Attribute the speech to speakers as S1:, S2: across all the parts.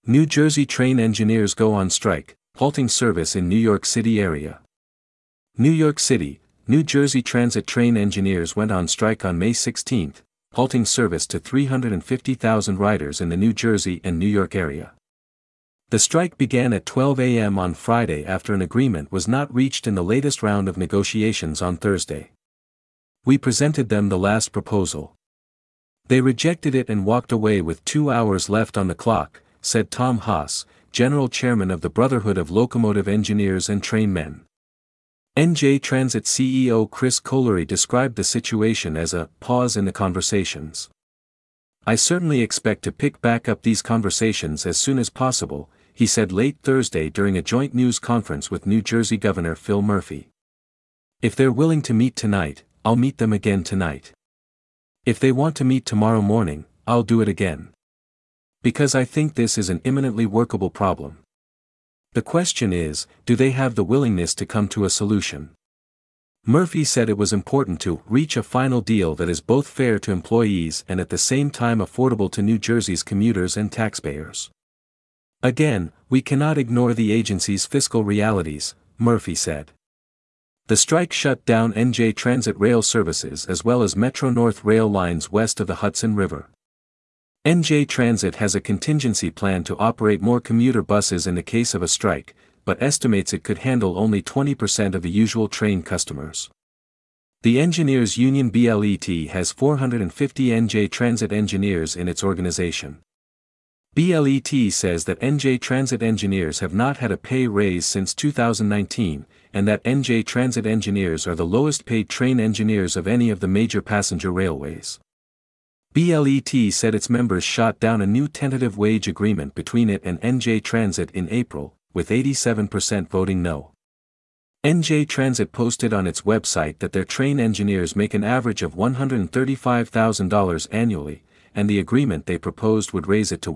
S1: New Jersey train engineers go on strike, halting service in New York City area. New York City, New Jersey Transit train engineers went on strike on May 16, halting service to 350,000 riders in the New Jersey and New York area. The strike began at 12 a.m. on Friday after an agreement was not reached in the latest round of negotiations on Thursday. We presented them the last proposal. They rejected it and walked away with 2 hours left on the clock, said Tom Haas, general chairman of the Brotherhood of Locomotive Engineers and Trainmen. NJ Transit CEO Chris Kolary described the situation as a pause in the conversations. "I certainly expect to pick back up these conversations as soon as possible," he said late Thursday during a joint news conference with New Jersey Governor Phil Murphy. "If they're willing to meet tonight, I'll meet them again tonight. If they want to meet tomorrow morning, I'll do it again. Because I think this is an imminently workable problem. The question is, do they have the willingness to come to a solution?" Murphy said it was important to reach a final deal that is both fair to employees and at the same time affordable to New Jersey's commuters and taxpayers. "Again, we cannot ignore the agency's fiscal realities," Murphy said. The strike shut down NJ Transit rail services as well as Metro-North rail lines west of the Hudson River. NJ Transit has a contingency plan to operate more commuter buses in the case of a strike, but estimates it could handle only 20% of the usual train customers. The engineers union BLET has 450 NJ Transit engineers in its organization. BLET says that NJ Transit engineers have not had a pay raise since 2019, and that NJ Transit engineers are the lowest paid train engineers of any of the major passenger railways. BLET said its members shot down a new tentative wage agreement between it and NJ Transit in April, with 87% voting no. NJ Transit posted on its website that their train engineers make an average of $135,000 annually, and the agreement they proposed would raise it to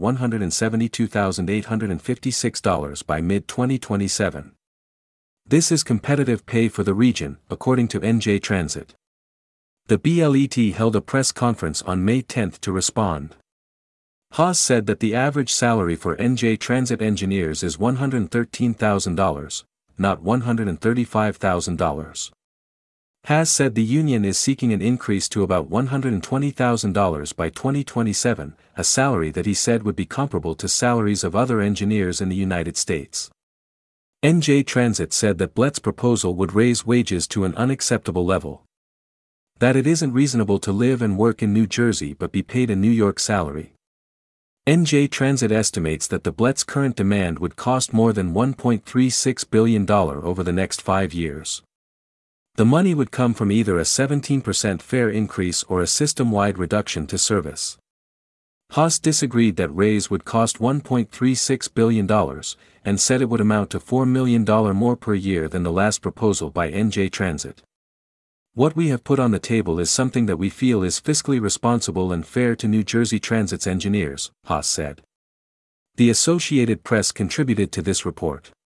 S1: $172,856 by mid-2027. This is competitive pay for the region, according to NJ Transit. The BLET held a press conference on May 10 to respond. Haas said that the average salary for NJ Transit engineers is $113,000, not $135,000. Haas said the union is seeking an increase to about $120,000 by 2027, a salary that he said would be comparable to salaries of other engineers in the United States. NJ Transit said that BLET's proposal would raise wages to an unacceptable level. That it isn't reasonable to live and work in New Jersey but be paid a New York salary. NJ Transit estimates that the BLET's current demand would cost more than $1.36 billion over the next 5 years. The money would come from either a 17% fare increase or a system-wide reduction to service. Haas disagreed that raise would cost $1.36 billion, and said it would amount to $4 million more per year than the last proposal by NJ Transit. "What we have put on the table is something that we feel is fiscally responsible and fair to New Jersey Transit's engineers," Haas said. The Associated Press contributed to this report.